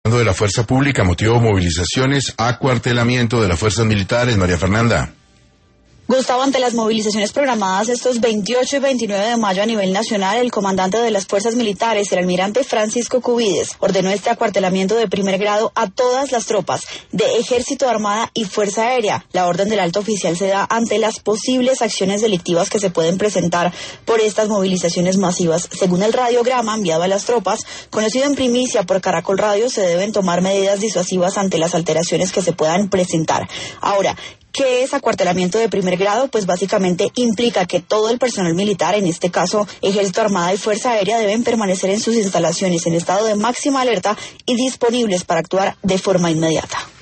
de la fuerza pública, motivo de movilizaciones, acuartelamiento de las fuerzas militares. María Fernanda. Gustavo, ante las movilizaciones programadas estos 28 y 29 de mayo a nivel nacional, el comandante de las fuerzas militares, el almirante Francisco Cubides, ordenó este acuartelamiento de primer grado a todas las tropas de Ejército, Armada y Fuerza Aérea. La orden del alto oficial se da ante las posibles acciones delictivas que se pueden presentar por estas movilizaciones masivas. Según el radiograma enviado a las tropas, conocido en primicia por Caracol Radio, se deben tomar medidas disuasivas ante las alteraciones que se puedan presentar. Ahora, ¿qué es acuartelamiento de primer grado? Pues básicamente implica que todo el personal militar, en este caso Ejército, Armada y Fuerza Aérea, deben permanecer en sus instalaciones en estado de máxima alerta y disponibles para actuar de forma inmediata.